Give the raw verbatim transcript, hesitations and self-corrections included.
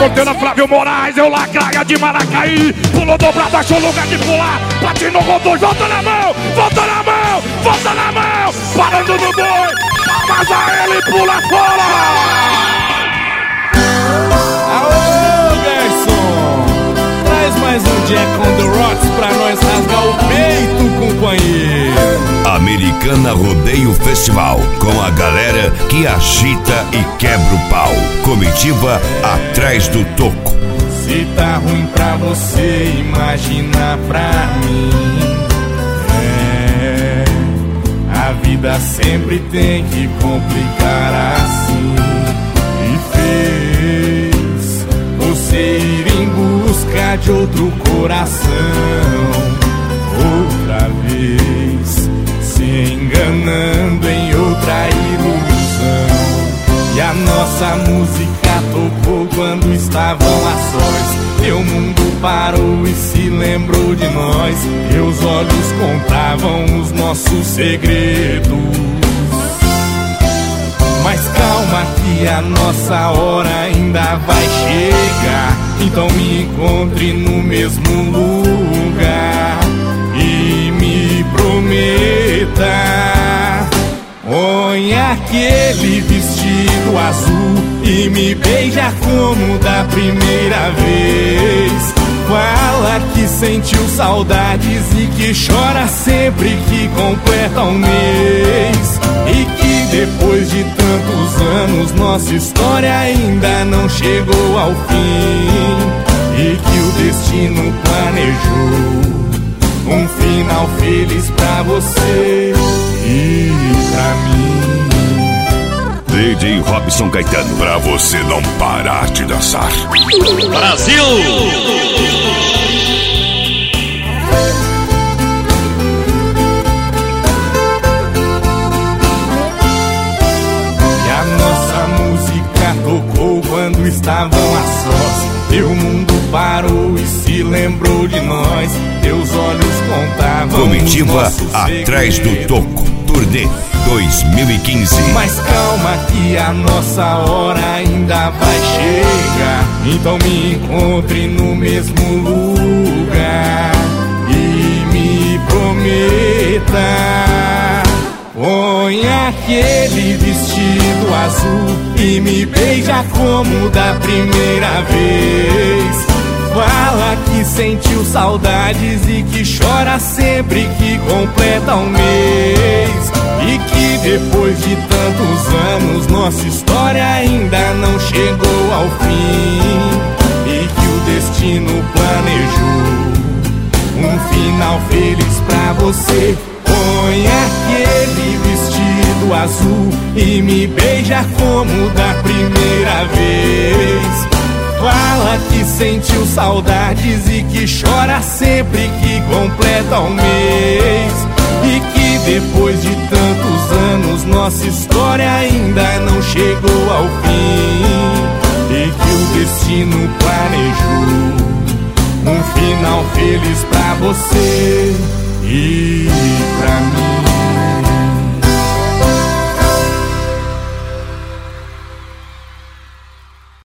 fronteira, Flávio Moraes, eu lacraia de Maracaí. Pulou dobrado, achou lugar de pular. Platinou, rodou, volta na mão, volta na mão, volta na mão. Parando no boi, mas a ele pula fora. Aô, garçom, traz mais um Jack on the Rocks pra nós rasgar o peito, companheiro. Americana Rodeio Festival, com a galera que agita e quebra o pau. Comitiva atrás do toco. Se tá ruim pra você, imagina pra mim. É, a vida sempre tem que complicar assim. E fez você ir em busca de outro coração. Outra vez se enganando em outra ilusão. E a nossa música tocou quando estavam a sós. Meu mundo parou e se lembrou de nós. Meus olhos contavam os nossos segredos. Mas calma que a nossa hora ainda vai chegar. Então me encontre no mesmo lugar e me prometa. Põe aquele vestido azul e me beija como da primeira vez. Fala que sentiu saudades e que chora sempre que completa um mês. E que depois de tantos anos nossa história ainda não chegou ao fim. E que o destino planejou um final feliz pra você e pra mim. D J Robson Caetano, pra você não parar de dançar. Brasil! E a nossa música tocou quando estavam a sós. Meu mundo parou e se lembrou de nós. Teus olhos contavam. Comitiva atrás do toco. Turnê dois mil e quinze. Mas calma que a nossa hora ainda vai chegar. Então me encontre no mesmo lugar e me prometa. Põe aquele vestido azul e me beija como da primeira vez. Fala que sentiu saudades e que chora sempre que completa um mês. E que depois de tantos anos nossa história ainda não chegou ao fim. E que o destino planejou um final feliz pra você. Põe aquele vestido azul e me beija como da primeira vez. Fala que sentiu saudades e que chora sempre que completa um mês. E que depois de tantos anos nossa história ainda não chegou ao fim. E que o destino planejou um final feliz pra você e pra mim.